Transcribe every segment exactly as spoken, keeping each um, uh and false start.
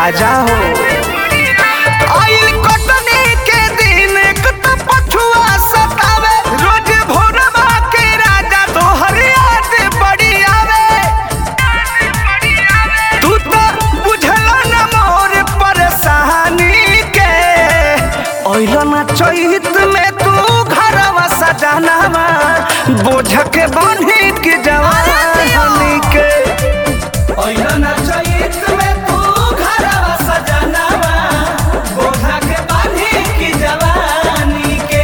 राजा हो आइल कटनी के दिन एक तो पछुआ सतावे रोज भोरवा के राजा तोहर याद बड़ी आवे तू तो बुझला न मोर परेशानी के ओइला ना चैत में तू घरवा सजनावा बोझ के बांधी के जवानी के ओइला ना चैत में तू घरवा सजनावा बोझ के बांधी के जवानी के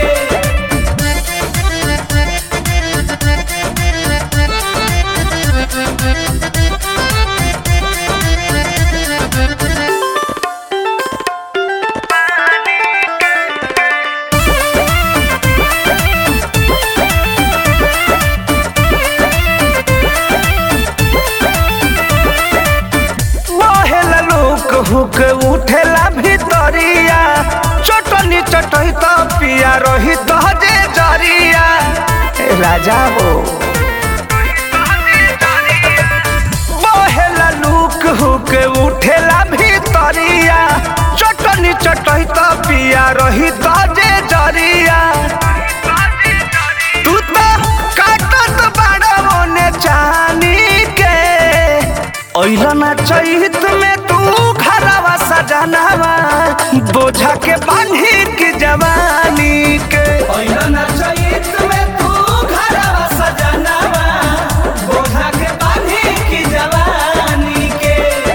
हुक उठेला भितरिया चटनी चटई तो पिया रही तो जे जरिया राजा हो बहेला लुक हुक उठेला भितरिया चटनी चटई तो पिया रही तो जे जरिया तू तो काटत बड़ा मोने चानी के ओइला ना चैत में तू घरवा सजनावा बोझा के बांधी के जवानी के ओइला ना चैत में तू घरवा सजनावा बोझा के बांधी के जवानी के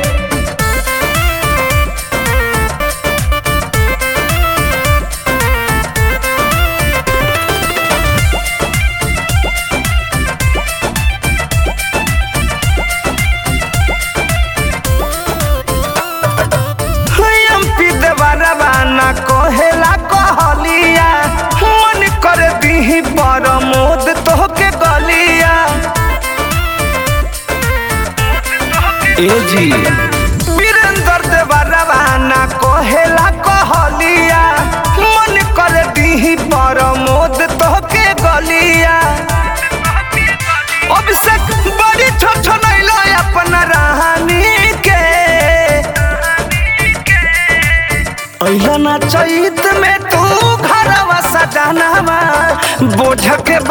ना कहेला कहलिया मन कर दीही परमोद तोहके गलिया ए जी वीरेंद्र देवरवा ना कहेला कहलिया मन कर दीही परमोद तोहके गलिया अभिषेक बड़ी छछनैला अपना रानी के ओइला ना चैत में तू घरवा सजनावा बोझ के